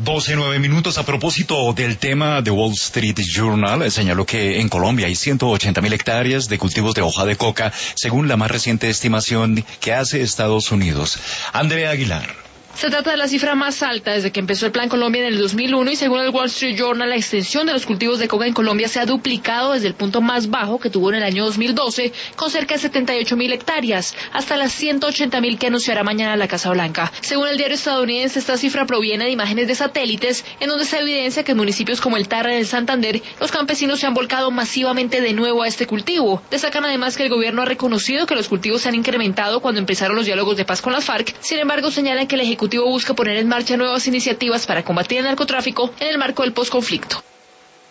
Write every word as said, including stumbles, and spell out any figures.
doce, nueve minutos. A propósito del tema, de Wall Street Journal señaló que en Colombia hay ciento ochenta mil hectáreas de cultivos de hoja de coca, según la más reciente estimación que hace Estados Unidos. Andrea Aguilar. Se trata de la cifra más alta desde que empezó el Plan Colombia en el dos mil uno y según el Wall Street Journal, la extensión de los cultivos de coca en Colombia se ha duplicado desde el punto más bajo que tuvo en el año dos mil doce, con cerca de setenta y ocho mil hectáreas, hasta las ciento ochenta mil que anunciará mañana la Casa Blanca. Según el diario estadounidense, esta cifra proviene de imágenes de satélites en donde se evidencia que en municipios como el Tarra y el Santander, los campesinos se han volcado masivamente de nuevo a este cultivo. Destacan además que el gobierno ha reconocido que los cultivos se han incrementado cuando empezaron los diálogos de paz con las FARC, sin embargo señalan que el Ejecutivo busca poner en marcha nuevas iniciativas para combatir el narcotráfico en el marco del posconflicto.